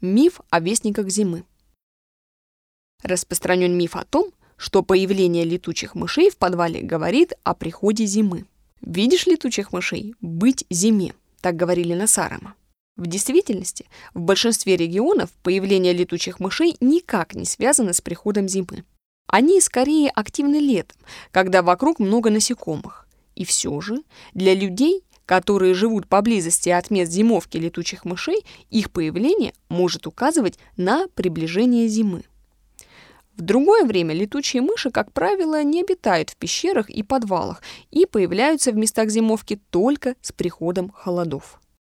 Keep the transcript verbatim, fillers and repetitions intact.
Миф о вестниках зимы. Распространен миф о том, что появление летучих мышей в подвале говорит о приходе зимы. «Видишь летучих мышей? Быть зиме», так говорили на Саарома. В действительности, в большинстве регионов появление летучих мышей никак не связано с приходом зимы. Они скорее активны летом, когда вокруг много насекомых. И все же для людей, которые живут поблизости от мест зимовки летучих мышей, их появление может указывать на приближение зимы. В другое время летучие мыши, как правило, не обитают в пещерах и подвалах и появляются в местах зимовки только с приходом холодов.